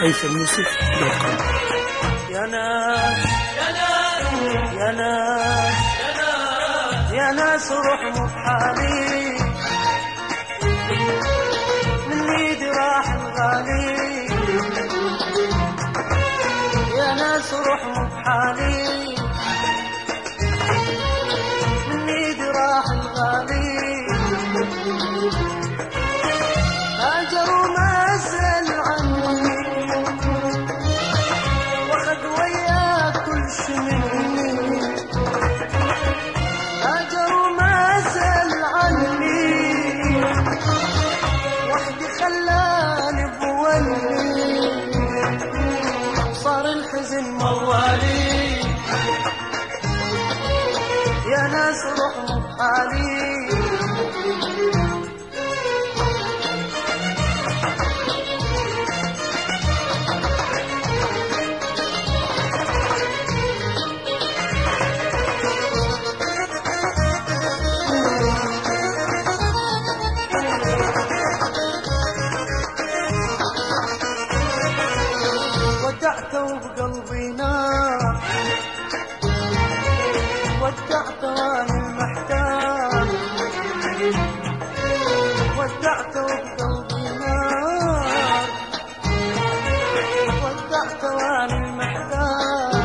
هيثم يوسف.com. يا ناس يا ناس يا ناس يا ناس روح مو بحالي، من ايدي راح الغالي. يا ناس روح مو بحالي، من ايدي راح الغالي. هاجر وما سأل عني، واخذ وياه كل شي مني. هاجر وما سأل عني، وحدي خلاني بولي. صار الحزن موالي، يا ناس روح مو بحالي. ودعته بقلبي نار، ودعته وانا المحتار. ودعته بقلبي نار، ودعته وانا المحتار.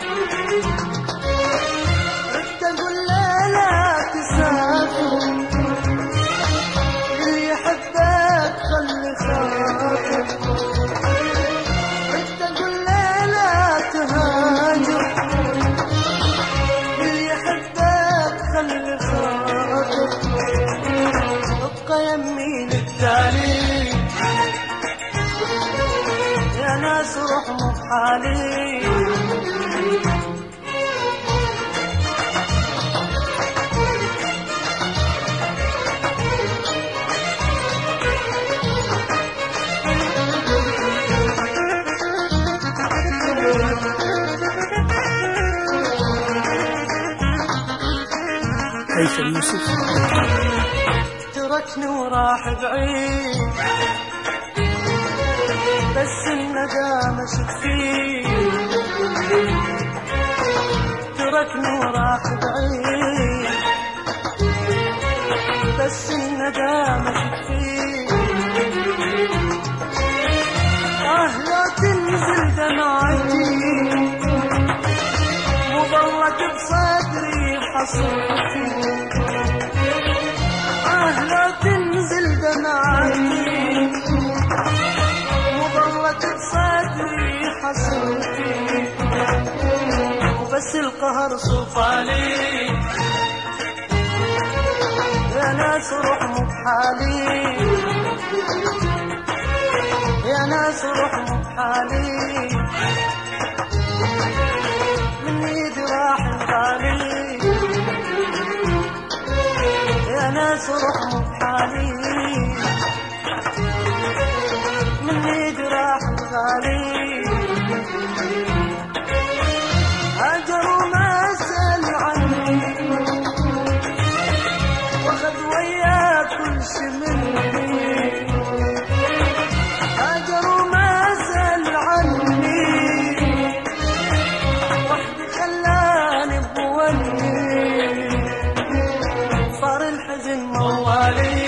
ردت اقول له لا تسافر، اللي يحبك خلي خاطر. يمين التالي، يا ناس روح مو بحالي. هيثم يوسف.com. تركني وراح بعيد، بس الندامة شفيه. تركني وراح بعيد، بس الندامة شفيه. لا تنزل دمعتي، وظلت بصدري حصرتي. لا تنزل دمعتي، وظلت بصدري حسرتي. وبس القهر صفالي، يا ناس روح مو بحالي. يا ناس روح مو بحالي، من ايدي راح الغالي. يا ناس روح مو بحالي، من ايدي راح الغالي. هاجر وما سأل عني، واخذ وياه كل شي مني. هاجر وما سأل عني، وحدي خلاني بولي. صار الحزن موالي،